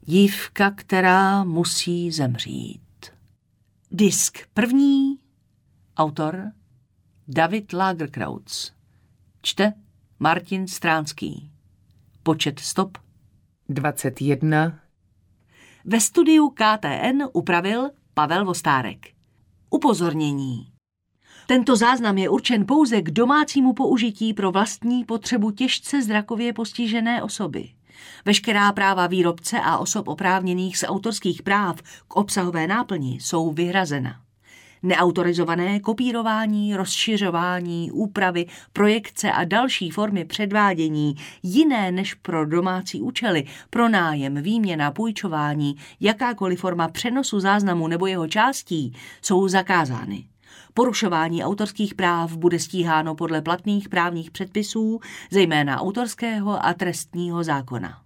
Dívka, která musí zemřít. Disk první. Autor David Lagerkrautz. Čte Martin Stránský. Počet stop 21. Ve studiu KTN upravil Pavel Vostárek. Upozornění. Tento záznam je určen pouze k domácímu použití pro vlastní potřebu těžce zrakově postižené osoby. Veškerá práva výrobce a osob oprávněných z autorských práv k obsahové náplni jsou vyhrazena. Neautorizované kopírování, rozšiřování, úpravy, projekce a další formy předvádění jiné než pro domácí účely, pronájem, výměna, půjčování, jakákoliv forma přenosu záznamu nebo jeho částí jsou zakázány. Porušování autorských práv bude stíháno podle platných právních předpisů, zejména autorského a trestního zákona.